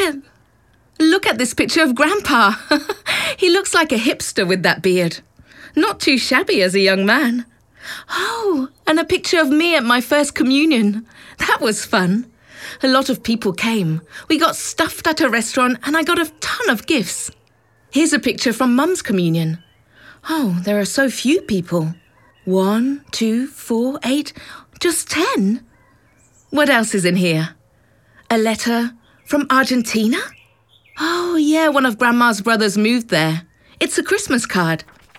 Yeah. Look at this picture of Grandpa. He looks like a hipster with that beard. Not too shabby as a young man. Oh, and a picture of me at my first communion. That was fun. A lot of people came. We got stuffed at a restaurant and I got a ton of gifts. Here's a picture from Mum's communion. Oh, there are so few people. 1, 2, 4, 8, just 10. What else is in here? A letter from Argentina? Oh, yeah, one of Grandma's brothers moved there. It's a Christmas card.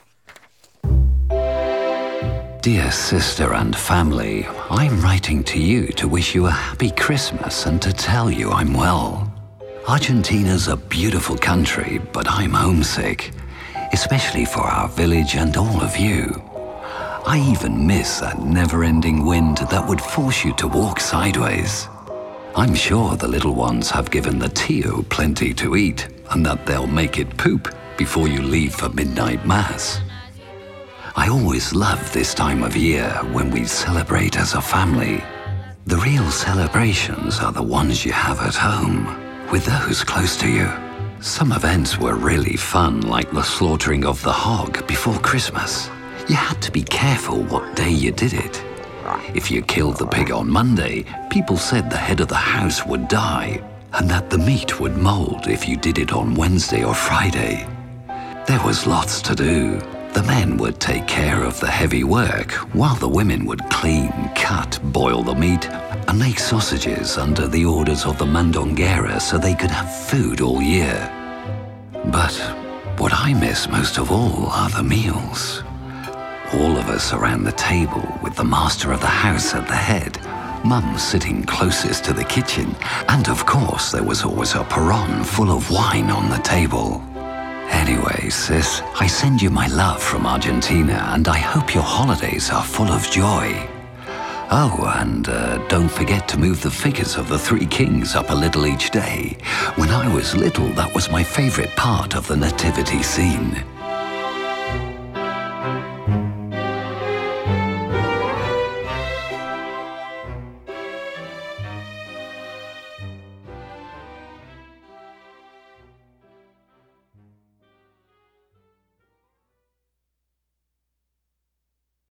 Dear sister and family, I'm writing to you to wish you a happy Christmas and to tell you I'm well. Argentina's a beautiful country, but I'm homesick, especially for our village and all of you. I even miss that never-ending wind that would force you to walk sideways. I'm sure the little ones have given the Tio plenty to eat and that they'll make it poop before you leave for midnight mass. I always love this time of year when we celebrate as a family. The real celebrations are the ones you have at home, with those close to you. Some events were really fun, like the slaughtering of the hog before Christmas. You had to be careful what day you did it. If you killed the pig on Monday, people said the head of the house would die, and that the meat would mold if you did it on Wednesday or Friday. There was lots to do. The men would take care of the heavy work, while the women would clean, cut, boil the meat, and make sausages under the orders of the mandonguera so they could have food all year. But what I miss most of all are the meals. All of us around the table with the master of the house at the head, Mum sitting closest to the kitchen, and of course there was always a perron full of wine on the table. Anyway, sis, I send you my love from Argentina, and I hope your holidays are full of joy. Oh, and don't forget to move the figures of the three kings up a little each day. When I was little, that was my favorite part of the nativity scene.